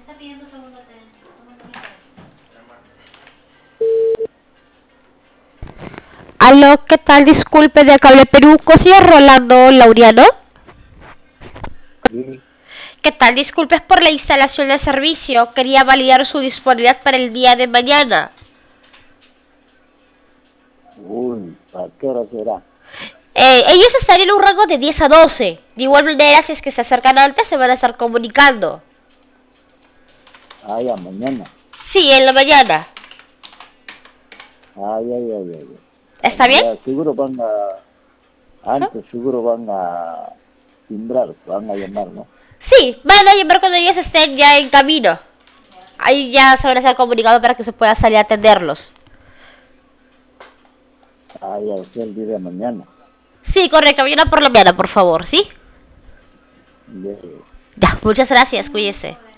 Aló, ¿qué tal? Disculpe, de Cable Perú, señor Rolando Laureano. Sí. ¿Qué tal? Disculpe por la instalación de servicio. Quería validar su disponibilidad para el día de mañana. Uy, ¿a qué hora será? Ellos estarían en un rango de 10 a 12. De igual manera, si es que se acercan antes, se van a estar comunicando. Ah, ya, mañana. Sí, en la mañana. Ah, ya. ¿Está bien? Ya, seguro Ajá. antes seguro van a timbrar, van a llamar, ¿no? Sí, van a llamar cuando ellos estén ya en camino. Ahí ya se van a estar comunicando para que se pueda salir a atenderlos. Ah, ya, o sea, el día de mañana. Sí, correcto. Mañana por la mañana, por favor, ¿sí? Ya. Ya, muchas gracias. Cuídese.